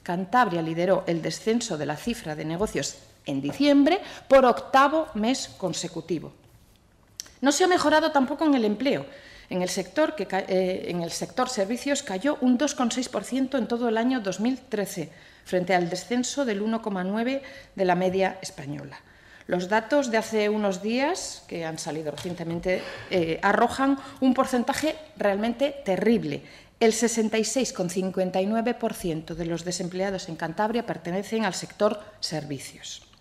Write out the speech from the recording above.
Cantabria lideró el descenso de la cifra de negocios en diciembre por octavo mes consecutivo. No se ha mejorado tampoco en el empleo. En el sector servicios cayó un 2,6% en todo el año 2013, frente al descenso del 1,9% de la media española. Los datos de hace unos días, que han salido recientemente, arrojan un porcentaje realmente terrible. El 66,59% de los desempleados en Cantabria pertenecen al sector servicios.